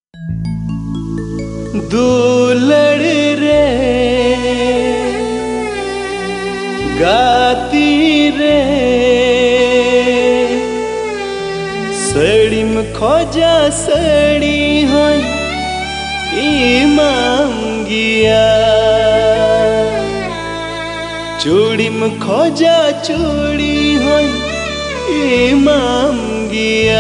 दुलड़ रे गाती रे सड़ी में खोजा सड़ी होई मांगिया चूड़ी में खोजा चूड़ी होई मांगिया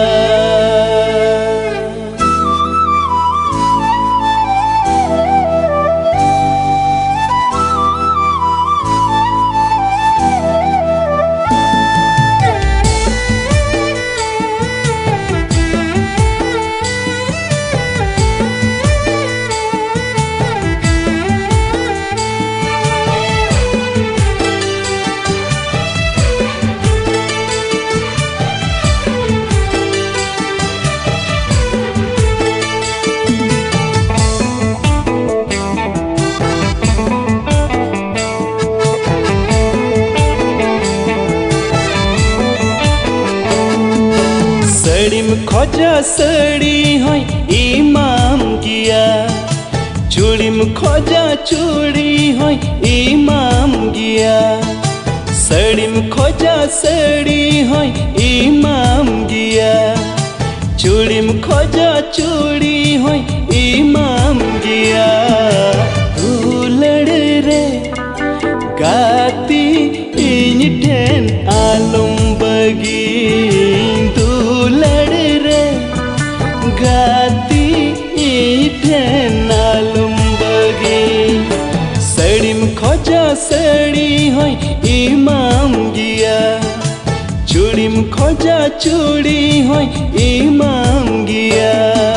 सड़ी में खोजा सड़ी होई इमाम किया चूड़ी में खोजा चूड़ी होई इमाम किया सड़ी में खोजा सड़ी होई इमाम किया चूड़ी में खोजा चूड़ी होई इमाम किया दुलड़ रे गाती इन ठेन आलम बगी गाती नालुम बगी सड़ी में खोजा सड़ी होई इमाम गिया चूड़ी में खोजा चूड़ी होई इमाम गिया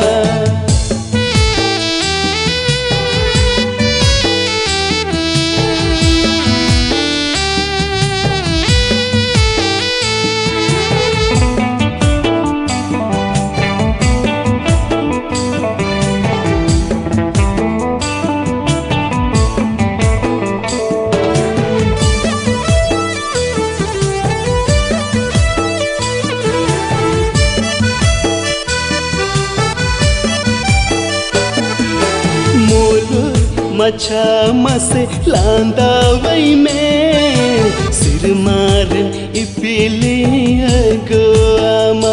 मछा मसे लांदा वही में सिर मार इपिले अगुआमा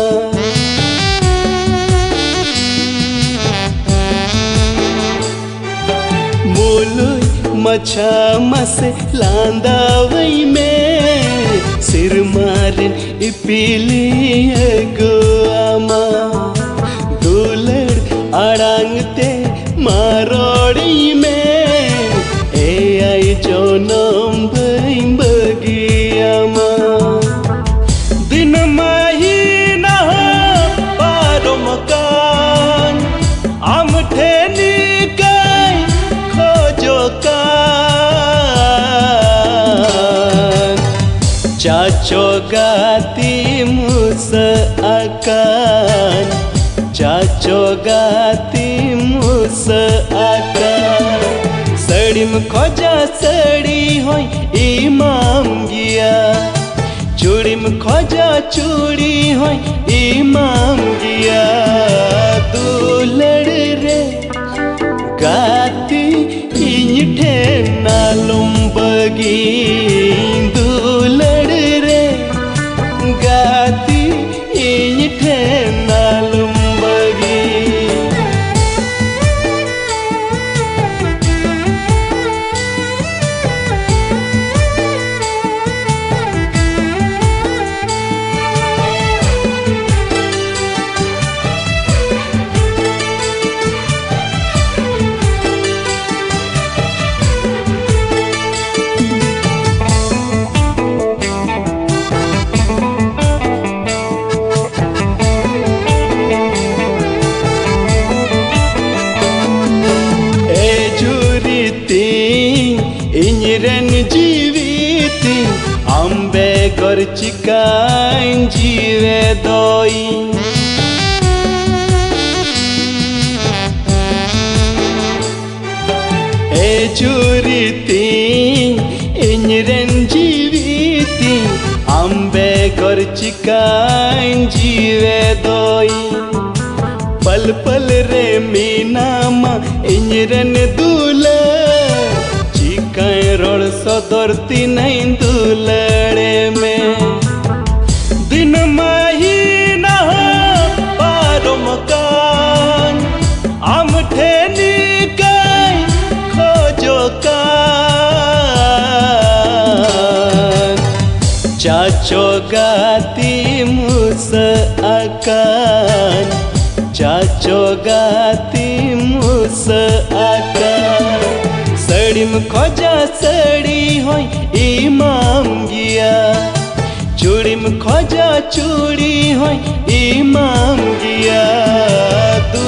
मोलो मछा मसे लांदा वही में सिर मार इपिले अगुआमा दुलड़ अड़ांगते मारोड़ी में जो नाम बगियामा दिन महीना पारो मकान आम ठेनी गई खोजो कान चाचो गाती मुस्कान चाचो गाती मुस्कान सड़ी में खोजा सड़ी होई इमाम गिया चूड़ी में खोजा चूड़ी होई इमाम गिया दुलड़ रे गाती इन ठेन नालुम बगी दुलड़ रे गाती इन ठेन नालुम बगी इंजरन जीवित अम्बे कर चिकाइन जीवे दोई ए चूरीती इंजरन जीवित अम्बे कर चिकाइन जीवे दोई पल पल पल रे मीनामा इंजरन दूला चिकाए रोड़ सदरती नहीं दुलड़े में दिन महीना पारो मकान आम ठेनी गई खोजो कान चाचो गाती मुस आकान चाचो गाती मुस आकान सड़ीम खोजा सड़ी होई इमाम गिया चूड़ीम खोजा चूड़ी होई इमाम गिया